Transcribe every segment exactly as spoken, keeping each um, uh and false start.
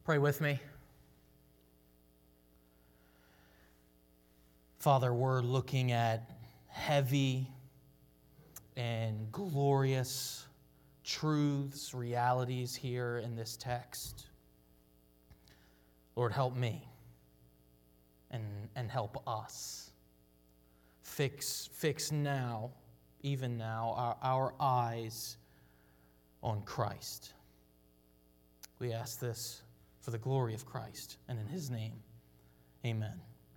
Pray with me. Father, we're looking at heavy and glorious truths, realities here in this text. Lord, help me and, and help us. Fix, fix now, even now, our, our eyes on Christ. We ask this for the glory of Christ, and in His name, amen.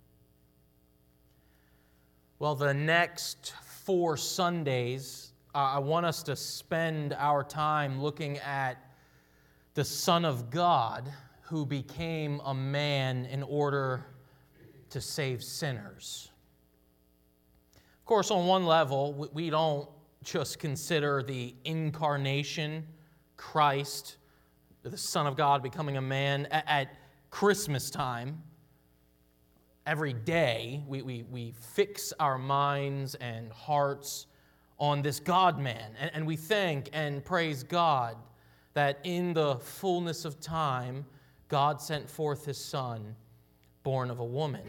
Well, the next four Sundays, uh, I want us to spend our time looking at the Son of God who became a man in order to save sinners. Of course, on one level, we don't just consider the incarnation, Christ, the Son of God becoming a man at Christmas time. Every day, we, we, we fix our minds and hearts on this God-man, and, and we thank and praise God that in the fullness of time, God sent forth His Son, born of a woman.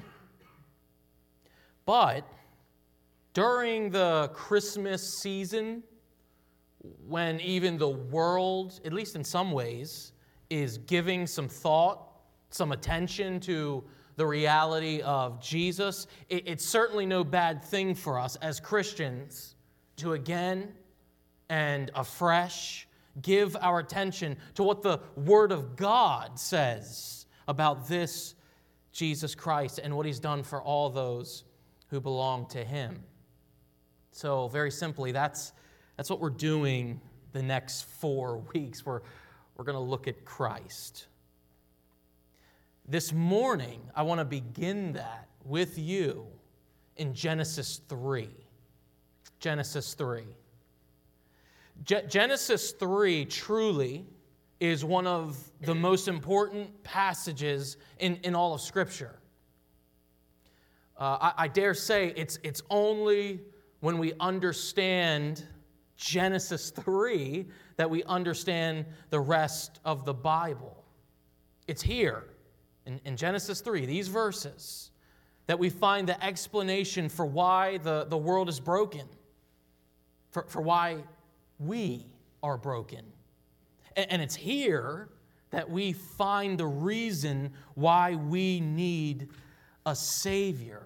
But during the Christmas season, when even the world, at least in some ways, is giving some thought, some attention to the reality of Jesus, it's certainly no bad thing for us as Christians to again and afresh give our attention to what the Word of God says about this Jesus Christ and what He's done for all those who belong to Him. So very simply, that's, that's what we're doing the next four weeks. We're, we're going to look at Christ. This morning, I want to begin that with you in Genesis three. Genesis three. Ge- Genesis three truly is one of the most important passages in, in all of Scripture. Uh, I, I dare say it's, it's only when we understand Genesis three that we understand the rest of the Bible. It's here in, in Genesis three, these verses, that we find the explanation for why the, the world is broken, for, for why we are broken. And, and it's here that we find the reason why we need a Savior.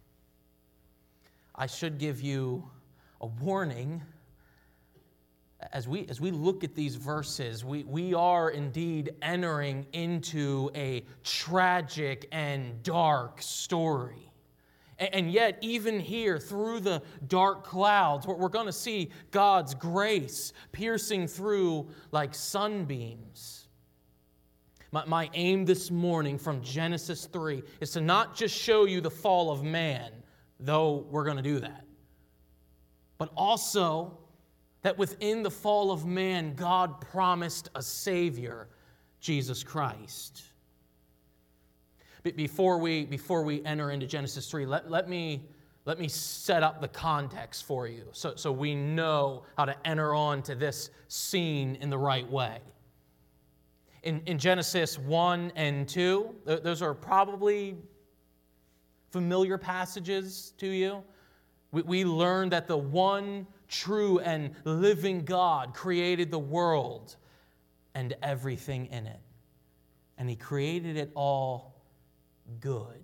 I should give you a warning. As we, as we look at these verses, we, we are indeed entering into a tragic and dark story. And, and yet, even here, through the dark clouds, we're going to see God's grace piercing through like sunbeams. My, my aim this morning from Genesis three is to not just show you the fall of man, though we're going to do that, but also that within the fall of man, God promised a Savior, Jesus Christ. But before we, before we enter into Genesis three, let, let, me, let me set up the context for you so, so we know how to enter on to this scene in the right way. In, in Genesis one and two, those are probably familiar passages to you. We, we learn that the one true and living God created the world and everything in it. And He created it all good.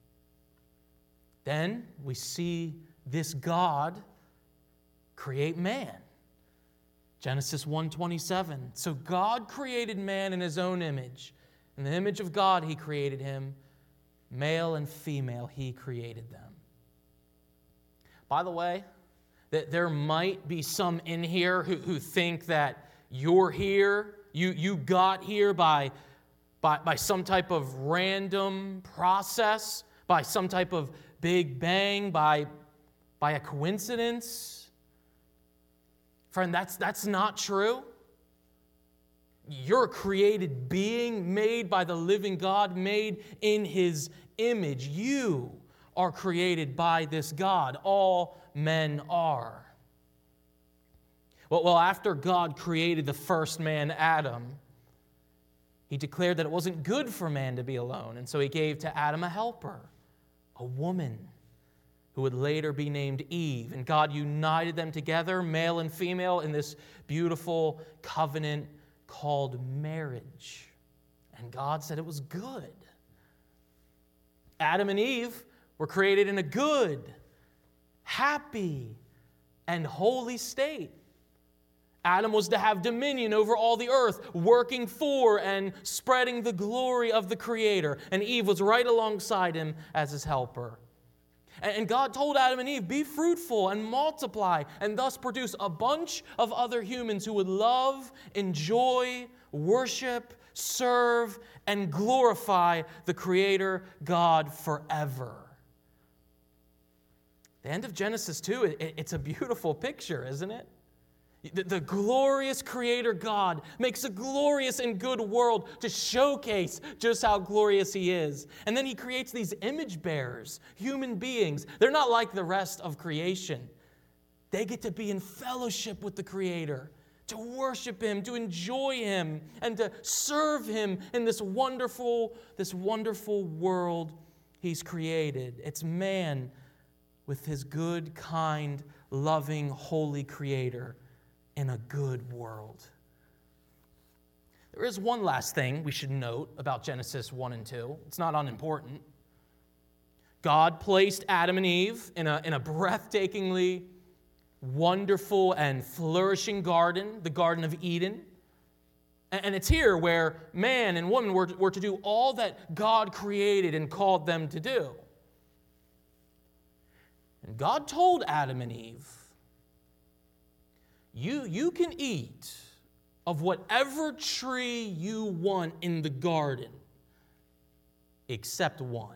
Then we see this God create man. Genesis one twenty-seven. So God created man in His own image. In the image of God He created him. Male and female He created them. By the way, that there might be some in here who, who think that you're here, you, you got here by, by, by some type of random process, by some type of big bang, by, by a coincidence. Friend, that's, that's not true. You're a created being made by the living God, made in His image. You are created by this God. All men are. Well, well, after God created the first man, Adam, He declared that it wasn't good for man to be alone, and so he gave to Adam a helper, a woman, who would later be named Eve. And God united them together, male and female, in this beautiful covenant called marriage. And God said it was good. Adam and Eve were created in a good, happy, and holy state. Adam was to have dominion over all the earth, working for and spreading the glory of the Creator. And Eve was right alongside him as his helper. And God told Adam and Eve, be fruitful and multiply, and thus produce a bunch of other humans who would love, enjoy, worship, serve, and glorify the Creator God forever. The end of Genesis two, it's a beautiful picture, isn't it? The, the glorious Creator God makes a glorious and good world to showcase just how glorious He is. And then He creates these image bearers, human beings. They're not like the rest of creation. They get to be in fellowship with the Creator, to worship Him, to enjoy Him, and to serve Him in this wonderful, this wonderful world He's created. It's man with his good, kind, loving, holy Creator in a good world. There is one last thing we should note about Genesis one and two. It's not unimportant. God placed Adam and Eve in a, in a breathtakingly wonderful and flourishing garden, the Garden of Eden. And, and it's here where man and woman were, were to do all that God created and called them to do. And God told Adam and Eve, You, you can eat of whatever tree you want in the garden, except one.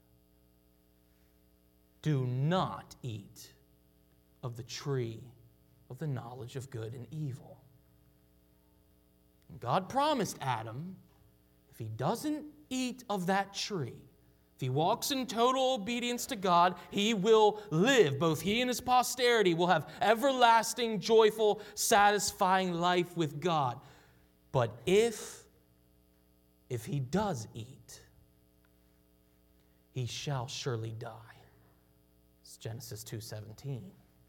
Do not eat of the tree of the knowledge of good and evil. And God promised Adam, if he doesn't eat of that tree, if he walks in total obedience to God, he will live. Both he and his posterity will have everlasting, joyful, satisfying life with God. But if, if he does eat, he shall surely die. It's Genesis two seventeen.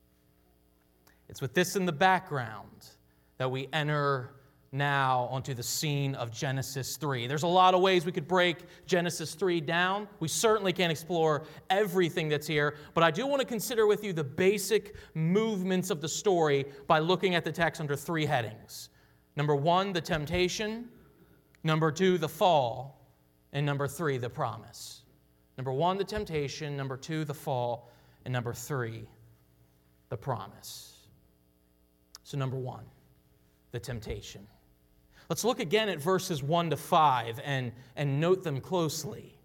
It's with this in the background that we enter now onto the scene of Genesis three. There's a lot of ways we could break Genesis three down. We certainly can't explore everything that's here, but I do want to consider with you the basic movements of the story by looking at the text under three headings. Number one, the temptation. Number two, the fall. And number three, the promise. Number one, the temptation. Number two, the fall. And number three, the promise. So number one, the temptation. Let's look again at verses one to five and, and note them closely.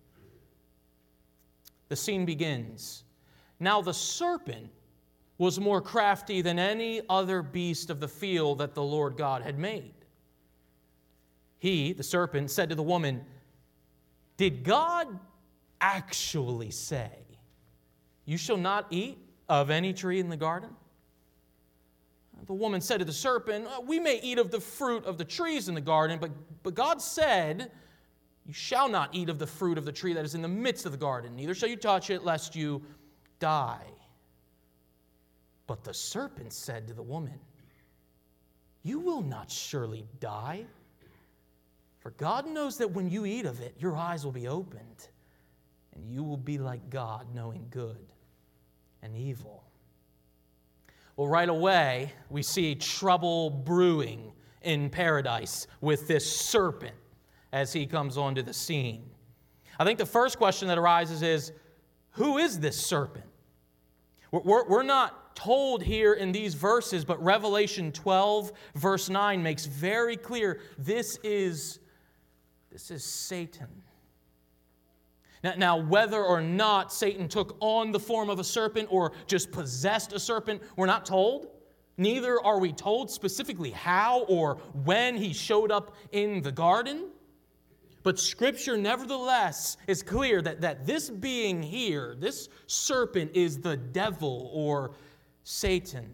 The scene begins. Now the serpent was more crafty than any other beast of the field that the Lord God had made. He, the serpent, said to the woman, "Did God actually say, 'You shall not eat of any tree in the garden?' The woman said to the serpent, 'We may eat of the fruit of the trees in the garden, but, but God said, you shall not eat of the fruit of the tree that is in the midst of the garden, neither shall you touch it, lest you die.' But the serpent said to the woman, 'You will not surely die, for God knows that when you eat of it, your eyes will be opened, and you will be like God, knowing good and evil.'" Well, right away, we see trouble brewing in paradise with this serpent as he comes onto the scene. I think the first question that arises is, who is this serpent? We're, we're not told here in these verses, but Revelation twelve, verse nine makes very clear this is, this is Satan. Now, now, whether or not Satan took on the form of a serpent or just possessed a serpent, we're not told. Neither are we told specifically how or when he showed up in the garden. But Scripture, nevertheless, is clear that, that this being here, this serpent, is the devil or Satan.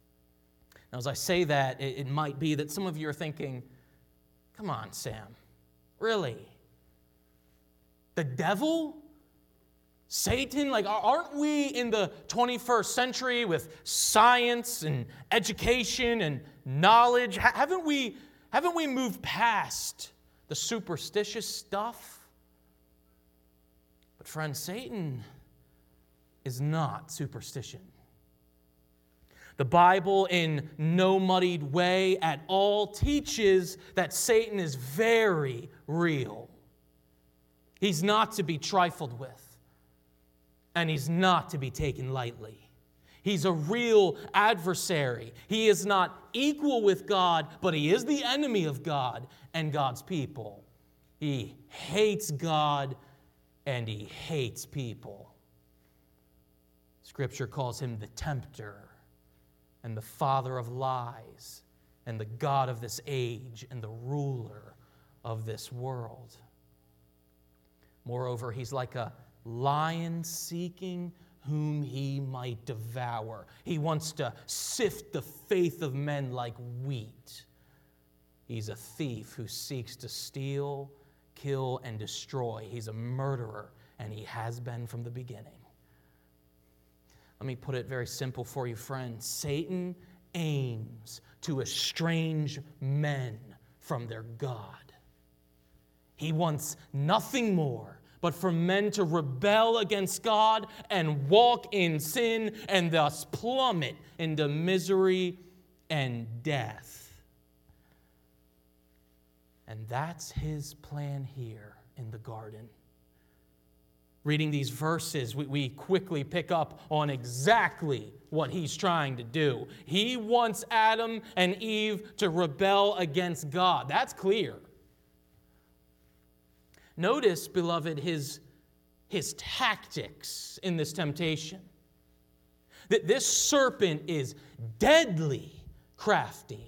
Now, as I say that, it, it might be that some of you are thinking, come on, Sam. Really? The devil? Satan? Like, aren't we in the twenty-first century with science and education and knowledge? Haven't we, haven't we moved past the superstitious stuff? But friends, Satan is not superstition. The Bible, in no muddied way at all, teaches that Satan is very real. He's not to be trifled with, and he's not to be taken lightly. He's a real adversary. He is not equal with God, but he is the enemy of God and God's people. He hates God, and he hates people. Scripture calls him the tempter, and the father of lies, and the god of this age, and the ruler of this world. Moreover, he's like a lion seeking whom he might devour. He wants to sift the faith of men like wheat. He's a thief who seeks to steal, kill, and destroy. He's a murderer, and he has been from the beginning. Let me put it very simple for you, friends. Satan aims to estrange men from their God. He wants nothing more but for men to rebel against God and walk in sin and thus plummet into misery and death. And that's his plan here in the garden. Reading these verses, we, we quickly pick up on exactly what he's trying to do. He wants Adam and Eve to rebel against God. That's clear. Notice, beloved, his, his tactics in this temptation. That this serpent is deadly crafty.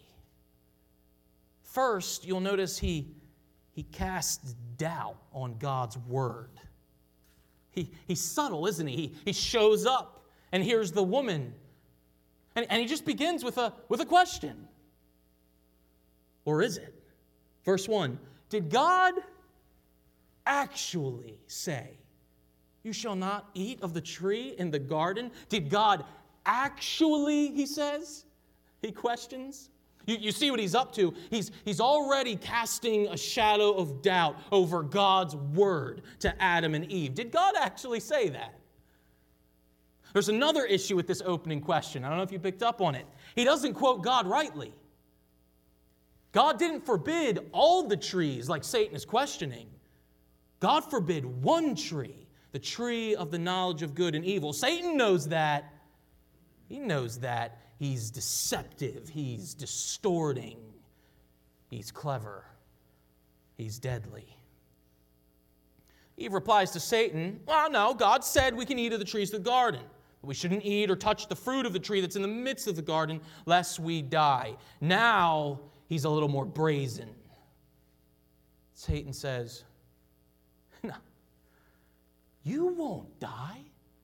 First, you'll notice he, he casts doubt on God's word. He, he's subtle, isn't he? he? He shows up, and here's the woman. And, and he just begins with a, with a question. Or is it? Verse one, did God actually say, you shall not eat of the tree in the garden? Did God actually, he says? He questions. You, you see what he's up to. He's, he's already casting a shadow of doubt over God's word to Adam and Eve. Did God actually say that? There's another issue with this opening question. I don't know if you picked up on it. He doesn't quote God rightly. God didn't forbid all the trees like Satan is questioning. God forbid one tree, the tree of the knowledge of good and evil. Satan knows that. He knows that. He's deceptive. He's distorting. He's clever. He's deadly. Eve replies to Satan, well, no, God said we can eat of the trees of the garden. But we shouldn't eat or touch the fruit of the tree that's in the midst of the garden, lest we die. Now, he's a little more brazen. Satan says, no, you won't die.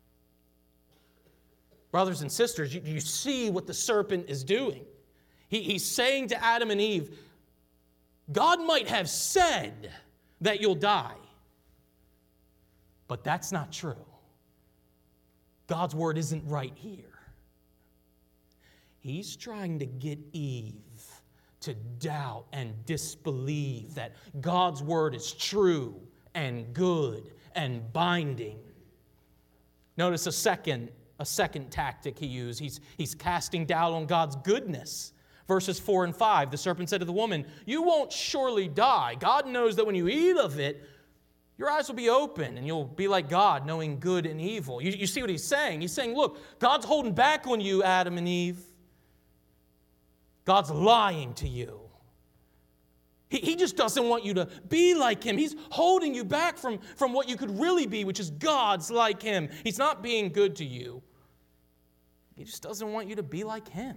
Brothers and sisters, you, you see what the serpent is doing. He, he's saying to Adam and Eve, God might have said that you'll die, but that's not true. God's word isn't right here. He's trying to get Eve to doubt and disbelieve that God's word is true and good and binding. Notice a second A second tactic he used. He's, he's casting doubt on God's goodness. Verses four and five, the serpent said to the woman, you won't surely die. God knows that when you eat of it, your eyes will be open and you'll be like God, knowing good and evil. You, you see what he's saying? He's saying, look, God's holding back on you, Adam and Eve. God's lying to you. He, he just doesn't want you to be like him. He's holding you back from, from what you could really be, which is God's like him. He's not being good to you. He just doesn't want you to be like him.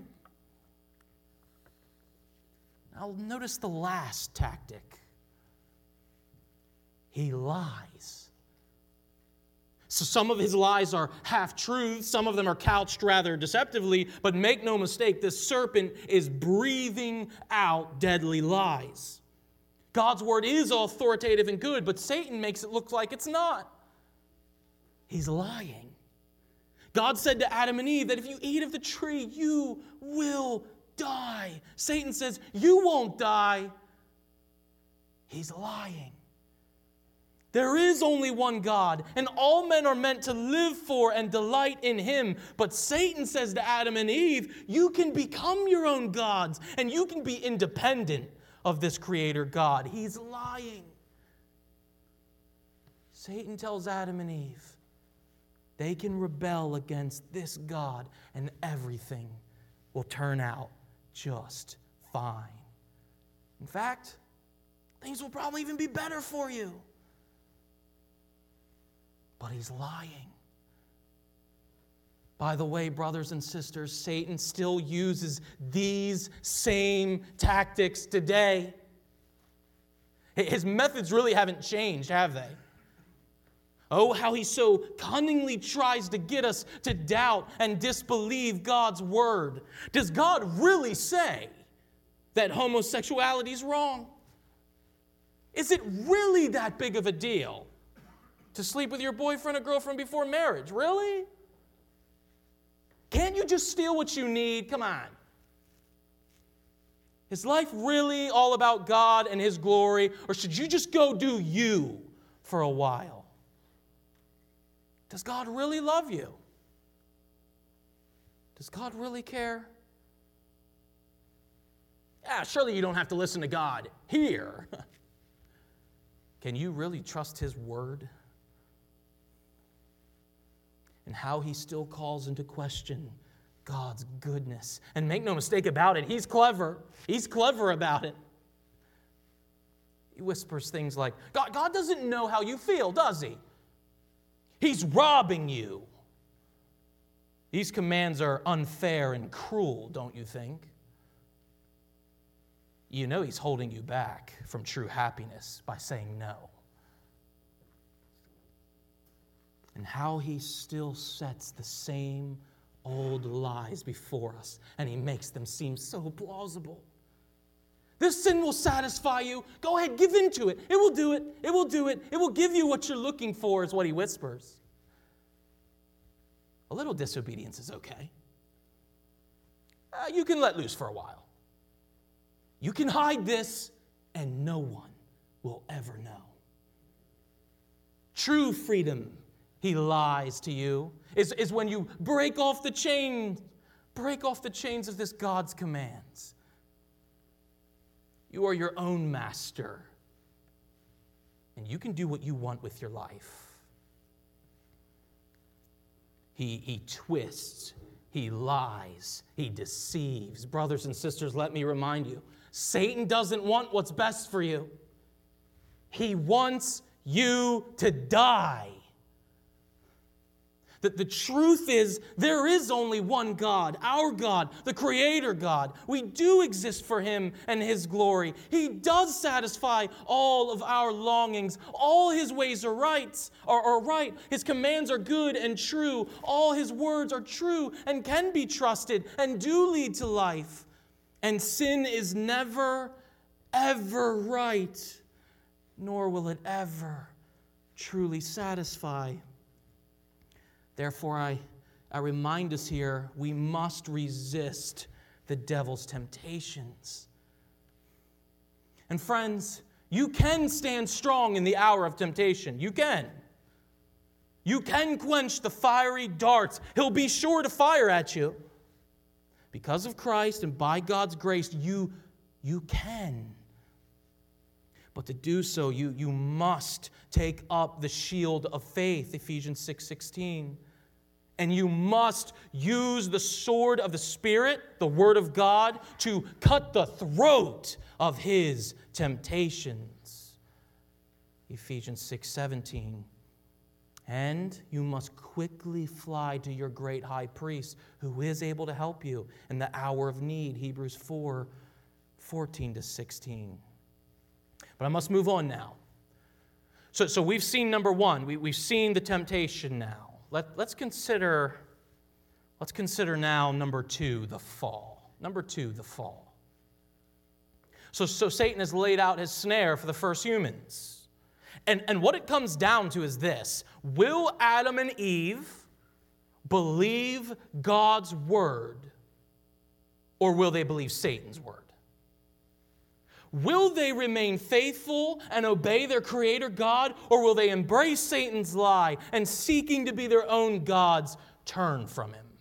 Now, notice the last tactic. He lies. So some of his lies are half-truths. Some of them are couched rather deceptively. But make no mistake, this serpent is breathing out deadly lies. God's word is authoritative and good, but Satan makes it look like it's not. He's lying. God said to Adam and Eve that if you eat of the tree, you will die. Satan says, you won't die. He's lying. There is only one God, and all men are meant to live for and delight in Him. But Satan says to Adam and Eve, you can become your own gods, and you can be independent of this Creator God. He's lying. Satan tells Adam and Eve they can rebel against this God, and everything will turn out just fine. In fact, things will probably even be better for you. But he's lying. By the way, brothers and sisters, Satan still uses these same tactics today. His methods really haven't changed, have they? Oh, how he so cunningly tries to get us to doubt and disbelieve God's word. Does God really say that homosexuality is wrong? Is it really that big of a deal to sleep with your boyfriend or girlfriend before marriage? Really? Can't you just steal what you need? Come on. Is life really all about God and His glory, or should you just go do you for a while? Does God really love you? Does God really care? Yeah, surely you don't have to listen to God here. Can you really trust His word? And how He still calls into question God's goodness. And make no mistake about it, He's clever. He's clever about it. He whispers things like, God, God doesn't know how you feel, does He? He's robbing you. These commands are unfair and cruel, don't you think? You know He's holding you back from true happiness by saying no. And how He still sets the same old lies before us, and He makes them seem so plausible. This sin will satisfy you. Go ahead, give in to it. It will do it. It will do it. It will give you what you're looking for, is what He whispers. A little disobedience is okay. Uh, you can let loose for a while. You can hide this, and no one will ever know. True freedom, He lies to you, is, is when you break off the chain, break off the chains of this God's commands. You are your own master, and you can do what you want with your life. He, he twists, he lies, he deceives. Brothers and sisters, let me remind you, Satan doesn't want what's best for you. He wants you to die. That the truth is, there is only one God, our God, the Creator God. We do exist for Him and His glory. He does satisfy all of our longings. All His ways are right, are, are right. His commands are good and true. All His words are true and can be trusted and do lead to life. And sin is never, ever right, nor will it ever truly satisfy. Therefore, I, I remind us here, we must resist the devil's temptations. And friends, you can stand strong in the hour of temptation. You can. You can quench the fiery darts He'll be sure to fire at you. Because of Christ and by God's grace, you, you can. But to do so, you, you must take up the shield of faith, Ephesians six sixteen. And you must use the sword of the Spirit, the Word of God, to cut the throat of his temptations, Ephesians six seventeen. And you must quickly fly to your great high priest, who is able to help you in the hour of need, Hebrews four fourteen to sixteen. But I must move on now. So, so we've seen number one. We, we've seen the temptation now. Let, let's consider, let's consider now number two, the fall. Number two, the fall. So, so Satan has laid out his snare for the first humans. And, and what it comes down to is this: will Adam and Eve believe God's word, or will they believe Satan's word? Will they remain faithful and obey their Creator God, or will they embrace Satan's lie and, seeking to be their own gods, turn from him?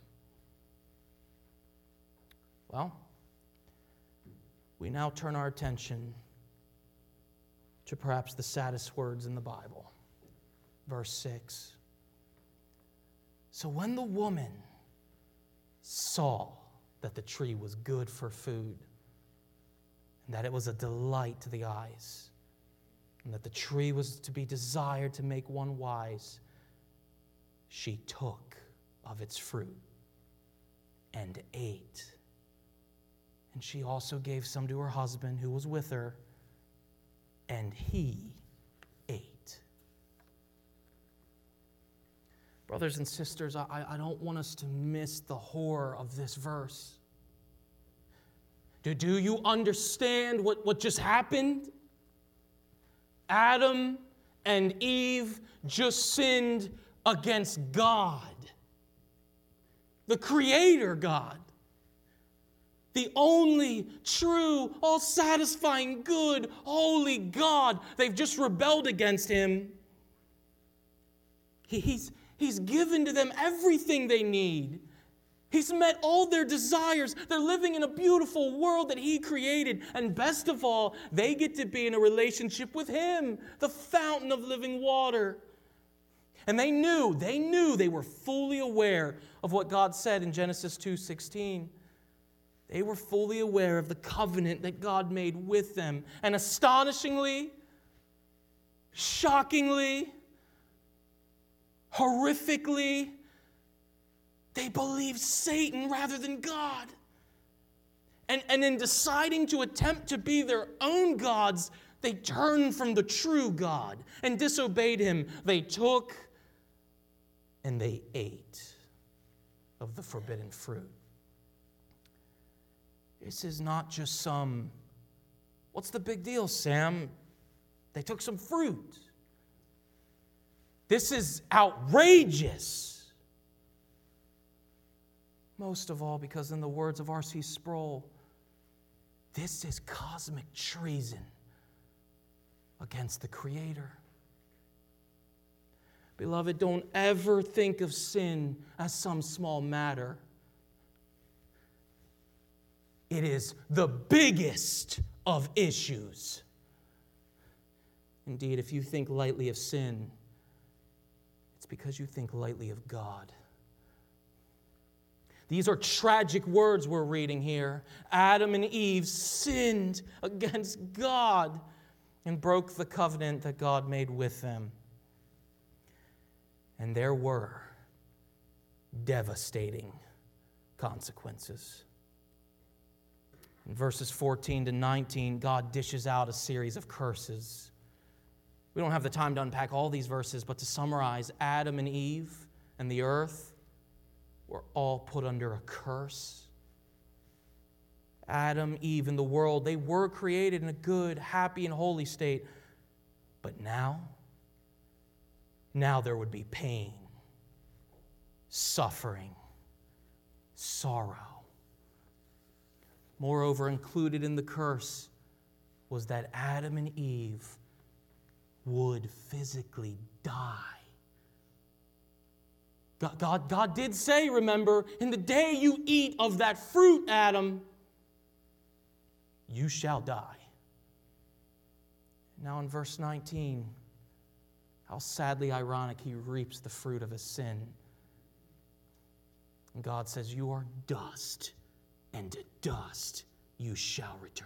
Well, we now turn our attention to perhaps the saddest words in the Bible. Verse six. So when the woman saw that the tree was good for food, and that it was a delight to the eyes, and that the tree was to be desired to make one wise, she took of its fruit and ate. And she also gave some to her husband who was with her, and he ate. Brothers and sisters, I, I don't want us to miss the horror of this verse. Do, do you understand what, what just happened? Adam and Eve just sinned against God, the Creator God, the only true, all-satisfying, good, holy God. They've just rebelled against Him. He, he's, he's given to them everything they need. He's met all their desires. They're living in a beautiful world that He created. And best of all, they get to be in a relationship with Him, the fountain of living water. And they knew, they knew, they were fully aware of what God said in Genesis two sixteen. They were fully aware of the covenant that God made with them. And astonishingly, shockingly, horrifically, they believed Satan rather than God. And, and in deciding to attempt to be their own gods, they turned from the true God and disobeyed Him. They took and they ate of the forbidden fruit. This is not just some, what's the big deal, Sam? They took some fruit. This is outrageous. Most of all because, in the words of R C Sproul, this is cosmic treason against the Creator. Beloved, don't ever think of sin as some small matter. It is the biggest of issues. Indeed, if you think lightly of sin, it's because you think lightly of God. These are tragic words we're reading here. Adam and Eve sinned against God and broke the covenant that God made with them. And there were devastating consequences. In verses fourteen to nineteen, God dishes out a series of curses. We don't have the time to unpack all these verses, but to summarize, Adam and Eve and the earth were all put under a curse. Adam, Eve, and the world, they were created in a good, happy, and holy state. But now, now there would be pain, suffering, sorrow. Moreover, included in the curse was that Adam and Eve would physically die. God, God, God did say, remember, in the day you eat of that fruit, Adam, you shall die. Now in verse nineteen, how sadly ironic, he reaps the fruit of his sin. And God says, you are dust, and to dust you shall return.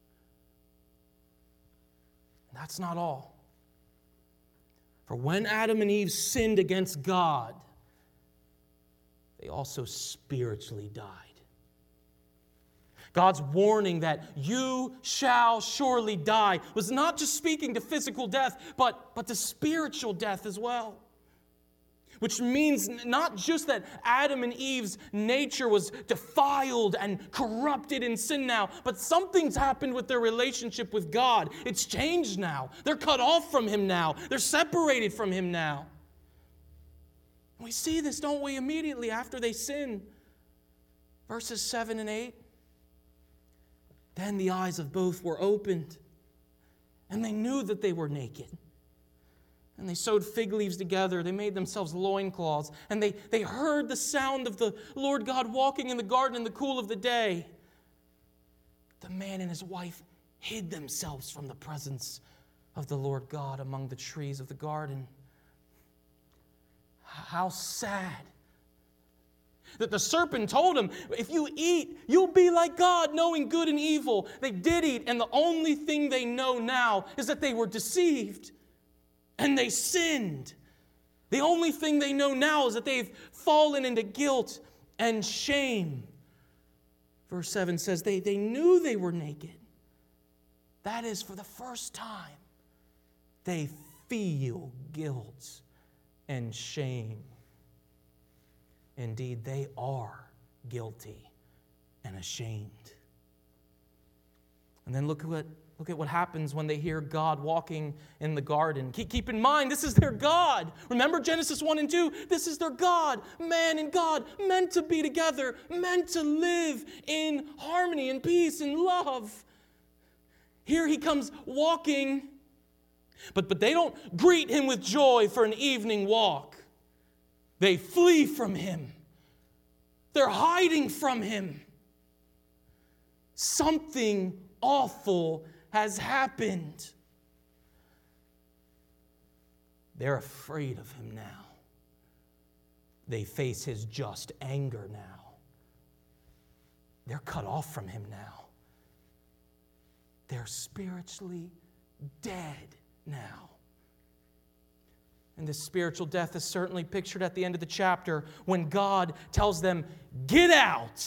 And that's not all. For when Adam and Eve sinned against God, they also spiritually died. God's warning that you shall surely die was not just speaking to physical death, but, but to spiritual death as well. Which means not just that Adam and Eve's nature was defiled and corrupted in sin now, but something's happened with their relationship with God. It's changed now. They're cut off from Him now. They're separated from Him now. We see this, don't we, immediately after they sin. Verses seven and eight. Then the eyes of both were opened, and they knew that they were naked. And they sewed fig leaves together. They made themselves loincloths. And they, they heard the sound of the Lord God walking in the garden in the cool of the day. The man and his wife hid themselves from the presence of the Lord God among the trees of the garden. How sad that the serpent told him, if you eat, you'll be like God, knowing good and evil. They did eat, and the only thing they know now is that they were deceived. And they sinned. The only thing they know now is that they've fallen into guilt and shame. Verse seven says they, they knew they were naked. That is, for the first time, they feel guilt and shame. Indeed, they are guilty and ashamed. And then look at what Look at what happens when they hear God walking in the garden. Keep, keep in mind, this is their God. Remember Genesis one and two? This is their God. Man and God meant to be together, meant to live in harmony and peace and love. Here he comes walking, but, but they don't greet him with joy for an evening walk. They flee from him. They're hiding from him. Something awful has happened. They're afraid of him now. They face his just anger now. They're cut off from him now. They're spiritually dead now. And this spiritual death is certainly pictured at the end of the chapter when God tells them, "Get out.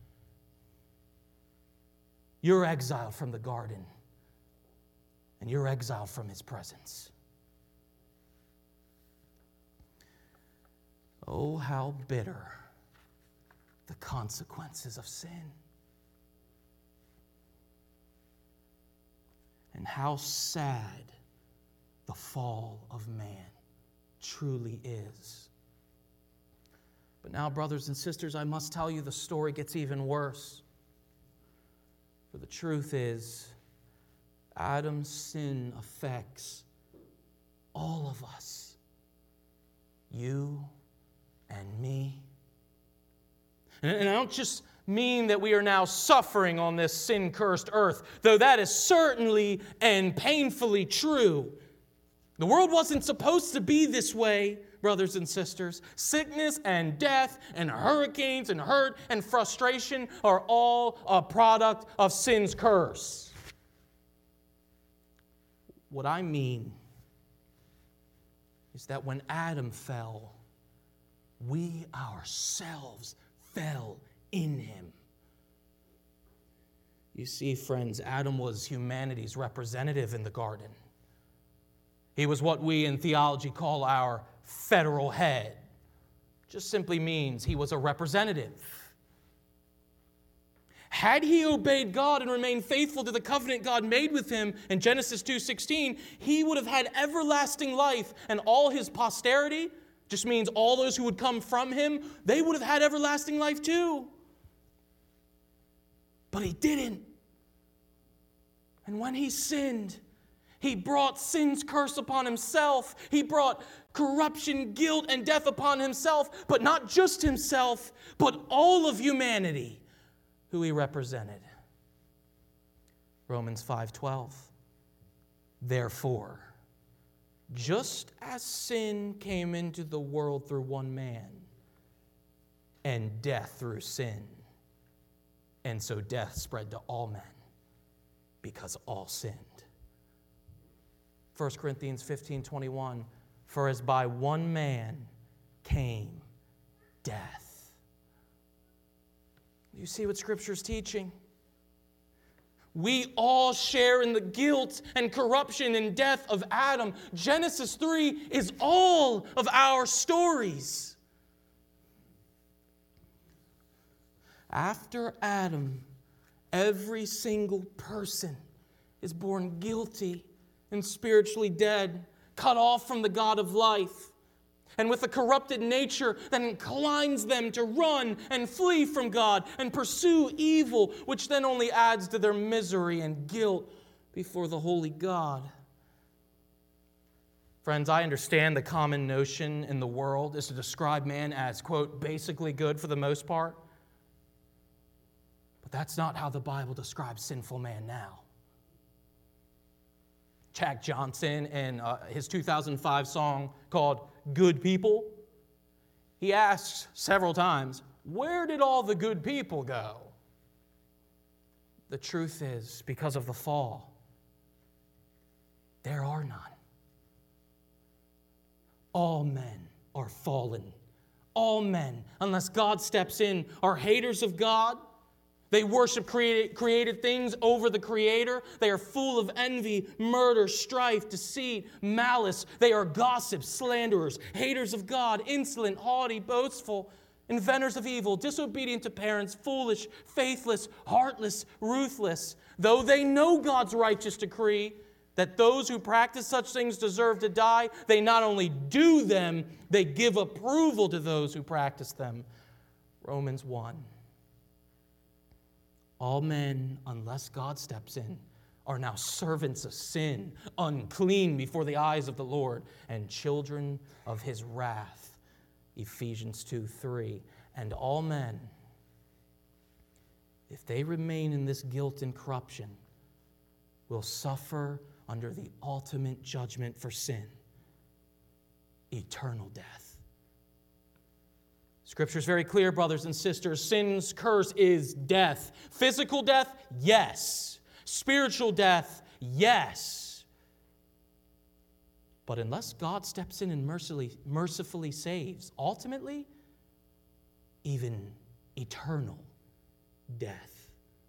You're exiled from the garden, and you're exiled from his presence." Oh, how bitter the consequences of sin. And how sad the fall of man truly is. But now, brothers and sisters, I must tell you the story gets even worse. For the truth is, Adam's sin affects all of us. You and me. And I don't just mean that we are now suffering on this sin-cursed earth, though that is certainly and painfully true. The world wasn't supposed to be this way, brothers and sisters. Sickness and death and hurricanes and hurt and frustration are all a product of sin's curse. What I mean is that when Adam fell, we ourselves fell in him. You see, friends, Adam was humanity's representative in the garden. He was what we in theology call our federal head. Just simply means he was a representative. Had he obeyed God and remained faithful to the covenant God made with him in Genesis two sixteen, he would have had everlasting life, and all his posterity, just means all those who would come from him, they would have had everlasting life too. But he didn't. And when he sinned, he brought sin's curse upon himself. He brought corruption, guilt, and death upon himself, but not just himself, but all of humanity who he represented. Romans five twelve. Therefore, just as sin came into the world through one man, and death through sin, and so death spread to all men, because all sinned. First Corinthians fifteen twenty-one, for as by one man came death. You see what Scripture is teaching? We all share in the guilt and corruption and death of Adam. Genesis three is all of our stories. After Adam, every single person is born guilty and spiritually dead, cut off from the God of life, and with a corrupted nature that inclines them to run and flee from God and pursue evil, which then only adds to their misery and guilt before the holy God. Friends, I understand the common notion in the world is to describe man as, quote, basically good for the most part. But that's not how the Bible describes sinful man now. Jack Johnson, in uh, his two thousand five song called Good People, he asks several times, where did all the good people go? The truth is, because of the fall, there are none. All men are fallen. All men, unless God steps in, are haters of God. They worship created, created things over the Creator. They are full of envy, murder, strife, deceit, malice. They are gossips, slanderers, haters of God, insolent, haughty, boastful, inventors of evil, disobedient to parents, foolish, faithless, heartless, ruthless. Though they know God's righteous decree that those who practice such things deserve to die, they not only do them, they give approval to those who practice them. Romans one. All men, unless God steps in, are now servants of sin, unclean before the eyes of the Lord, and children of his wrath. Ephesians two three. And all men, if they remain in this guilt and corruption, will suffer under the ultimate judgment for sin, eternal death. Scripture is very clear, brothers and sisters. Sin's curse is death. Physical death, yes. Spiritual death, yes. But unless God steps in and mercifully, mercifully saves, ultimately, even eternal death.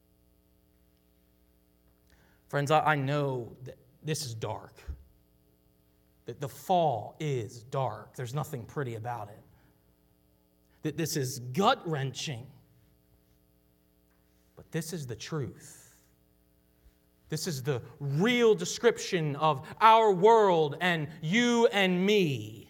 Friends, I, I know that this is dark. That the fall is dark. There's nothing pretty about it. That this is gut-wrenching. But this is the truth. This is the real description of our world and you and me.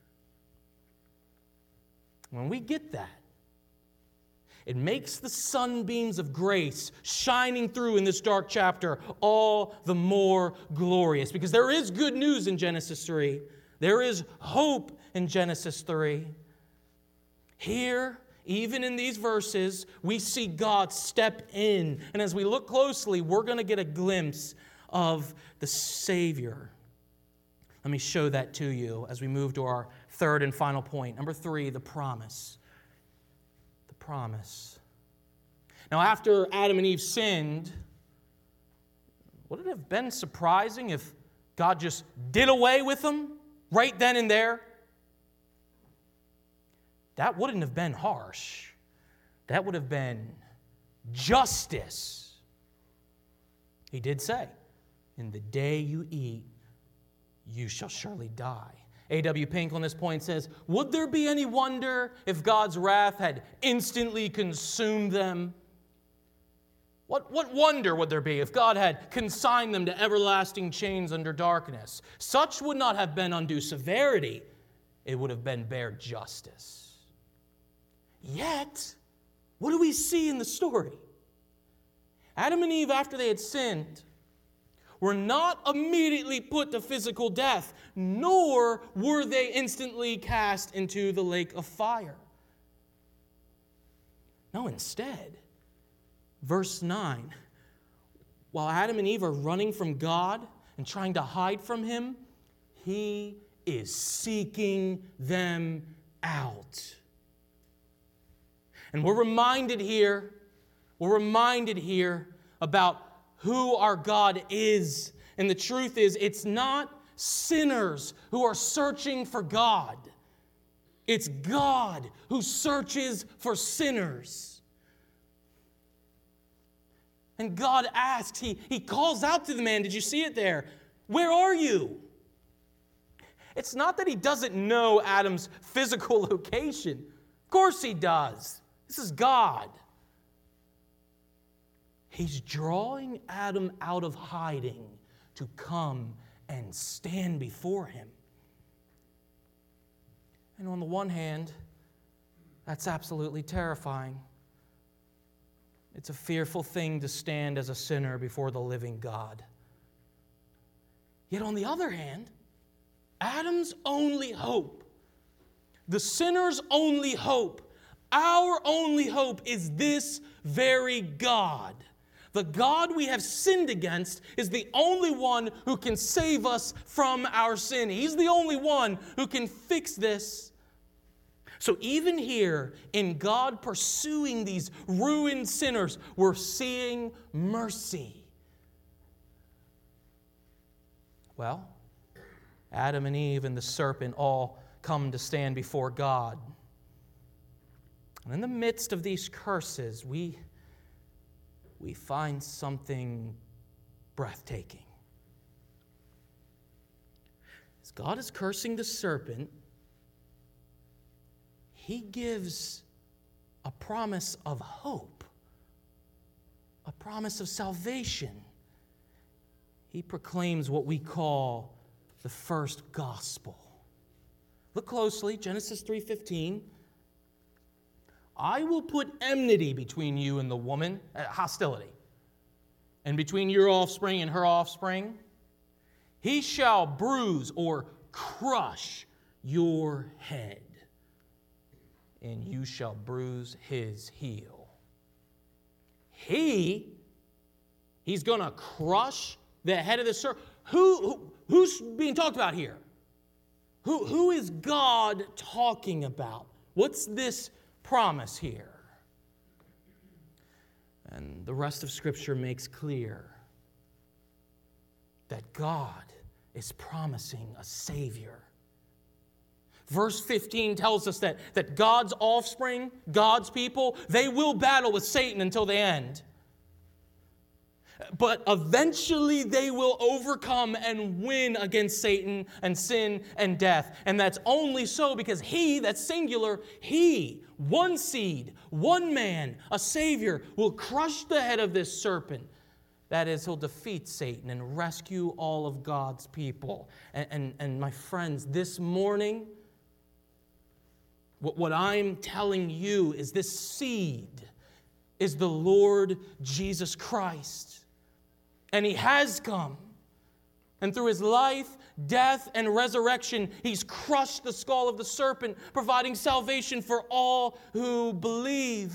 When we get that, it makes the sunbeams of grace shining through in this dark chapter all the more glorious. Because there is good news in Genesis three. There is hope in Genesis three. Here, even in these verses, we see God step in. And as we look closely, we're going to get a glimpse of the Savior. Let me show that to you as we move to our third and final point. Number three, the promise. The promise. Now, after Adam and Eve sinned, would it have been surprising if God just did away with them right then and there? That wouldn't have been harsh. That would have been justice. He did say, in the day you eat, you shall surely die. A W Pink on this point says, would there be any wonder if God's wrath had instantly consumed them? What, what wonder would there be if God had consigned them to everlasting chains under darkness? Such would not have been undue severity. It would have been bare justice. Yet, what do we see in the story? Adam and Eve, after they had sinned, were not immediately put to physical death, nor were they instantly cast into the lake of fire. No, instead, verse nine, while Adam and Eve are running from God and trying to hide from Him, He is seeking them out. And we're reminded here, we're reminded here about who our God is. And the truth is, it's not sinners who are searching for God. It's God who searches for sinners. And God asks, he, he calls out to the man. Did you see it there? Where are you? It's not that he doesn't know Adam's physical location. Of course he does. This is God. He's drawing Adam out of hiding to come and stand before him. And on the one hand, that's absolutely terrifying. It's a fearful thing to stand as a sinner before the living God. Yet on the other hand, Adam's only hope, the sinner's only hope, our only hope is this very God. The God we have sinned against is the only one who can save us from our sin. He's the only one who can fix this. So even here, in God pursuing these ruined sinners, we're seeing mercy. Well, Adam and Eve and the serpent all come to stand before God. And in the midst of these curses, we, we find something breathtaking. As God is cursing the serpent, He gives a promise of hope, a promise of salvation. He proclaims what we call the first gospel. Look closely, Genesis three fifteen. I will put enmity between you and the woman, uh, hostility, and between your offspring and her offspring. He shall bruise or crush your head, and you shall bruise his heel. He, he's going to crush the head of the serpent. Who, who, who's being talked about here? Who, who is God talking about? What's this promise here? And the rest of Scripture makes clear that God is promising a Savior. Verse fifteen tells us that, that God's offspring, God's people, they will battle with Satan until the end. But eventually they will overcome and win against Satan and sin and death. And that's only so because He, that's singular, He, one seed, one man, a Savior, will crush the head of this serpent. That is, He'll defeat Satan and rescue all of God's people. And, and, and my friends, this morning, what, what I'm telling you is this seed is the Lord Jesus Christ. And He has come. And through His life, death, and resurrection, He's crushed the skull of the serpent, providing salvation for all who believe.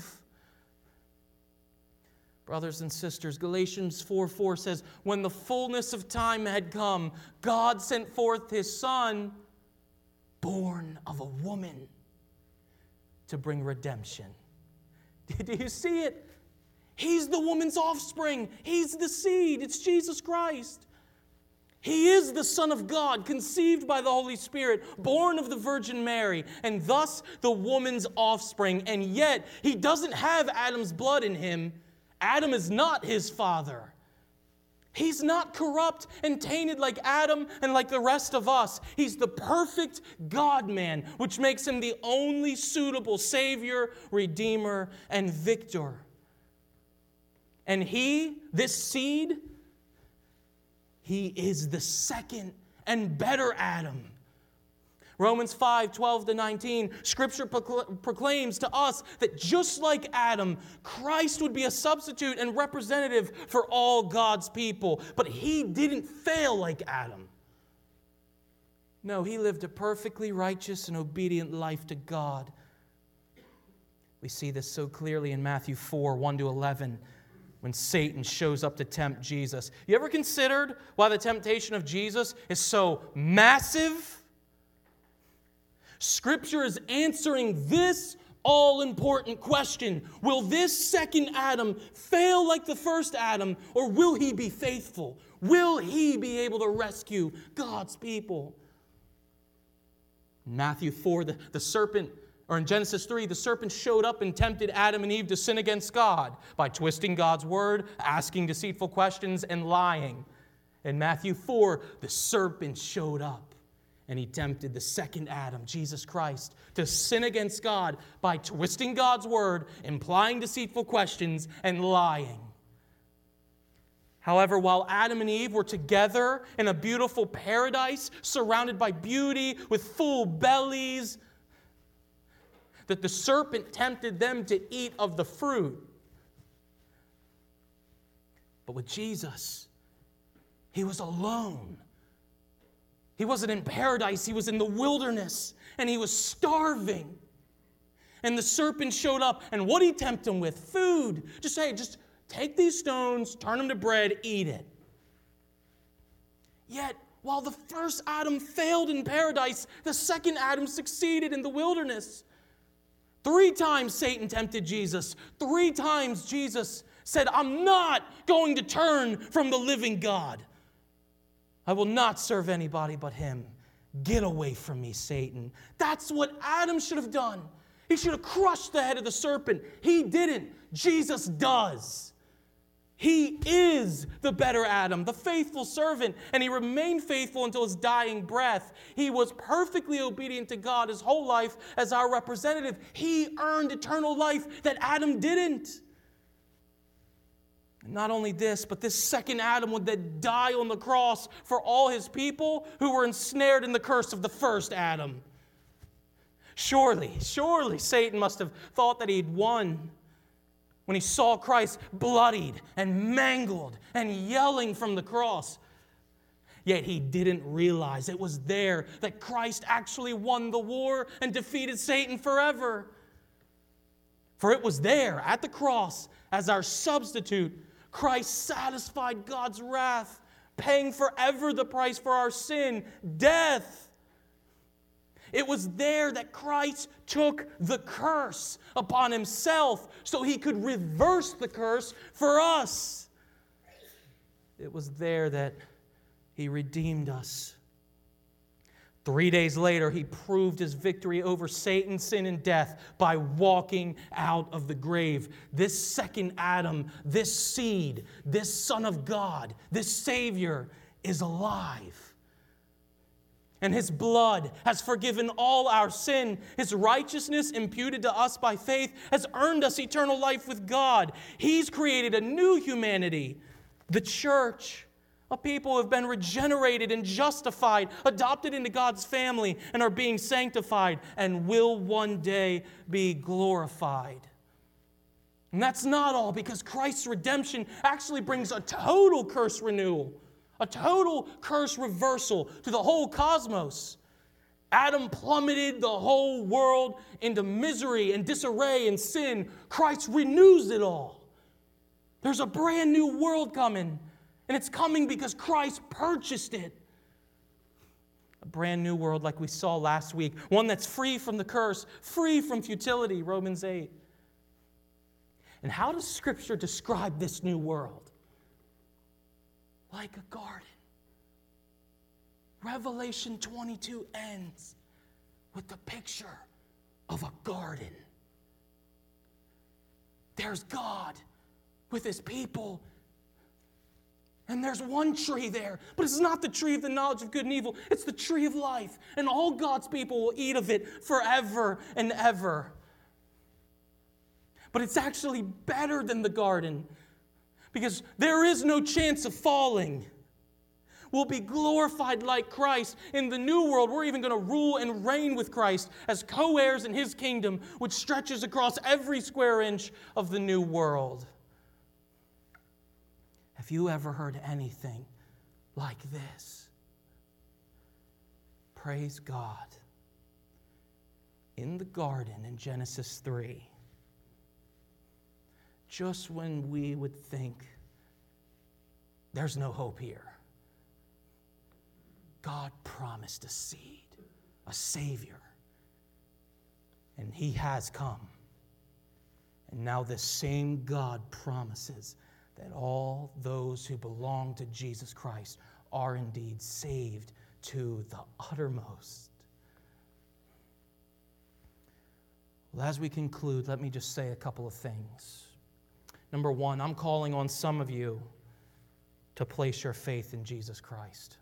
Brothers and sisters, Galatians four four says, when the fullness of time had come, God sent forth His Son, born of a woman, to bring redemption. Do you see it? He's the woman's offspring. He's the seed. It's Jesus Christ. He is the Son of God, conceived by the Holy Spirit, born of the Virgin Mary, and thus the woman's offspring. And yet, He doesn't have Adam's blood in Him. Adam is not His father. He's not corrupt and tainted like Adam and like the rest of us. He's the perfect God-man, which makes Him the only suitable Savior, Redeemer, and Victor. And He, this seed, He is the second and better Adam. Romans five, twelve to nineteen, Scripture proclaims to us that just like Adam, Christ would be a substitute and representative for all God's people. But He didn't fail like Adam. No, He lived a perfectly righteous and obedient life to God. We see this so clearly in Matthew four, one to eleven. When Satan shows up to tempt Jesus. You ever considered why the temptation of Jesus is so massive? Scripture is answering this all-important question. Will this second Adam fail like the first Adam, or will he be faithful? Will he be able to rescue God's people? In Matthew four, the, the serpent or in Genesis three, the serpent showed up and tempted Adam and Eve to sin against God by twisting God's word, asking deceitful questions, and lying. In Matthew four, the serpent showed up and he tempted the second Adam, Jesus Christ, to sin against God by twisting God's word, implying deceitful questions, and lying. However, while Adam and Eve were together in a beautiful paradise, surrounded by beauty, with full bellies, that the serpent tempted them to eat of the fruit. But with Jesus, he was alone. He wasn't in paradise, he was in the wilderness, and he was starving. And the serpent showed up, and what did he tempt him with? Food. Just say, just take these stones, turn them to bread, eat it. Yet, while the first Adam failed in paradise, the second Adam succeeded in the wilderness. Three times Satan tempted Jesus. Three times Jesus said, I'm not going to turn from the living God. I will not serve anybody but him. Get away from me, Satan. That's what Adam should have done. He should have crushed the head of the serpent. He didn't. Jesus does. He is the better Adam, the faithful servant, and he remained faithful until his dying breath. He was perfectly obedient to God his whole life as our representative. He earned eternal life that Adam didn't. And not only this, but this second Adam would then die on the cross for all his people who were ensnared in the curse of the first Adam. Surely, surely Satan must have thought that he'd won when he saw Christ bloodied and mangled and yelling from the cross. Yet he didn't realize it was there that Christ actually won the war and defeated Satan forever. For it was there at the cross as our substitute, Christ satisfied God's wrath, paying forever the price for our sin, death. It was there that Christ took the curse upon himself so he could reverse the curse for us. It was there that he redeemed us. Three days later, he proved his victory over Satan, sin, and death by walking out of the grave. This second Adam, this seed, this Son of God, this Savior is alive. And his blood has forgiven all our sin. His righteousness, imputed to us by faith, has earned us eternal life with God. He's created a new humanity, the church, a people who have been regenerated and justified, adopted into God's family, and are being sanctified, and will one day be glorified. And that's not all, because Christ's redemption actually brings a total curse renewal. A total curse reversal to the whole cosmos. Adam plummeted the whole world into misery and disarray and sin. Christ renews it all. There's a brand new world coming, and it's coming because Christ purchased it. A brand new world like we saw last week. One that's free from the curse, free from futility, Romans eight. And how does Scripture describe this new world? Like a garden. Revelation twenty-two ends with the picture of a garden. There's God with his people. And there's one tree there, but it's not the tree of the knowledge of good and evil. It's the tree of life. And all God's people will eat of it forever and ever. But it's actually better than the garden, because there is no chance of falling. We'll be glorified like Christ. In the new world, we're even going to rule and reign with Christ as co-heirs in his kingdom, which stretches across every square inch of the new world. Have you ever heard anything like this? Praise God. In the garden in Genesis three, just when we would think there's no hope here, God promised a seed, a Savior, and he has come. And now this same God promises that all those who belong to Jesus Christ are indeed saved to the uttermost. Well, as we conclude, let me just say a couple of things. Number one, I'm calling on some of you to place your faith in Jesus Christ.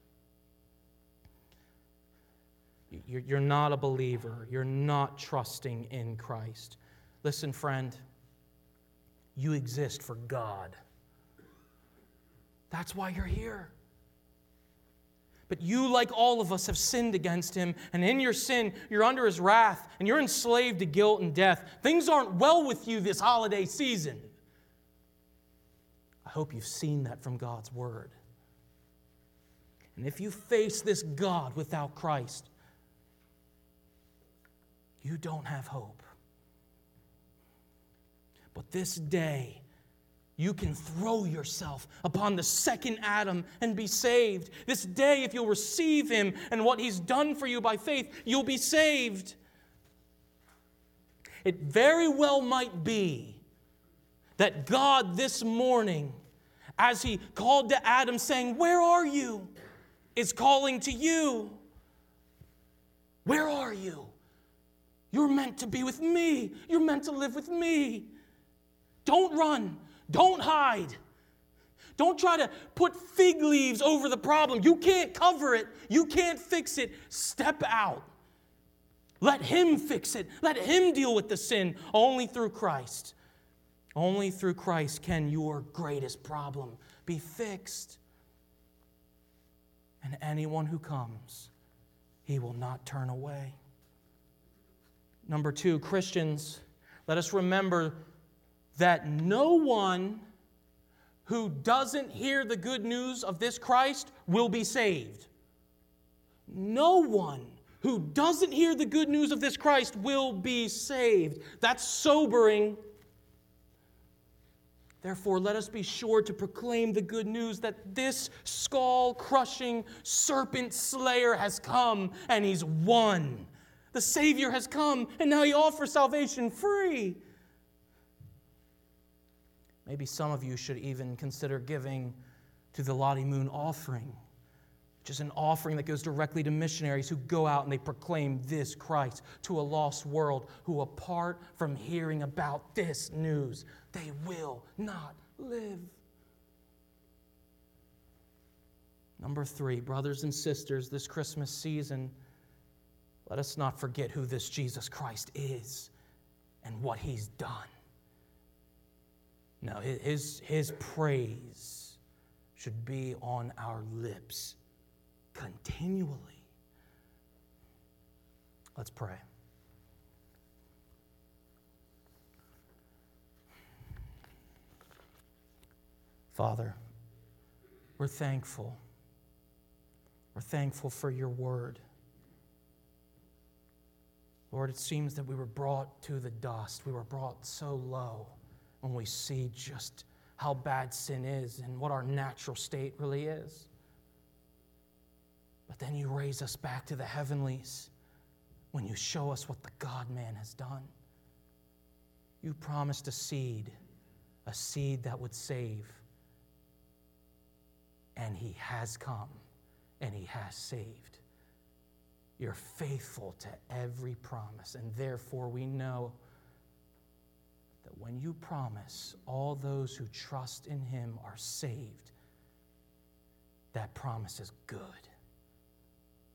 You're not a believer. You're not trusting in Christ. Listen, friend, you exist for God. That's why you're here. But you, like all of us, have sinned against Him, and in your sin, you're under His wrath, and you're enslaved to guilt and death. Things aren't well with you this holiday season. I hope you've seen that from God's Word. And if you face this God without Christ, you don't have hope. But this day, you can throw yourself upon the second Adam and be saved. This day, if you'll receive Him and what He's done for you by faith, you'll be saved. It very well might be that God this morning, as He called to Adam saying, "Where are you?" is calling to you. Where are you? You're meant to be with me. You're meant to live with me. Don't run. Don't hide. Don't try to put fig leaves over the problem. You can't cover it. You can't fix it. Step out. Let Him fix it. Let Him deal with the sin. Only through Christ. Only through Christ can your greatest problem be fixed. And anyone who comes, He will not turn away. Number two, Christians, let us remember that no one who doesn't hear the good news of this Christ will be saved. No one who doesn't hear the good news of this Christ will be saved. That's sobering. Therefore, let us be sure to proclaim the good news that this skull-crushing serpent slayer has come and He's won. The Savior has come and now He offers salvation free. Maybe some of you should even consider giving to the Lottie Moon offering, which is an offering that goes directly to missionaries who go out and they proclaim this Christ to a lost world who, apart from hearing about this news, they will not live. Number three, brothers and sisters, this Christmas season, let us not forget who this Jesus Christ is and what He's done. No, his, his praise should be on our lips continually. Let's pray. Father, we're thankful. We're thankful for your word. Lord, it seems that we were brought to the dust. We were brought so low when we see just how bad sin is and what our natural state really is. But then you raise us back to the heavenlies when you show us what the God-man has done. You promised a seed, a seed that would save. And He has come, and He has saved. You're faithful to every promise, and therefore we know that when you promise all those who trust in Him are saved, that promise is good.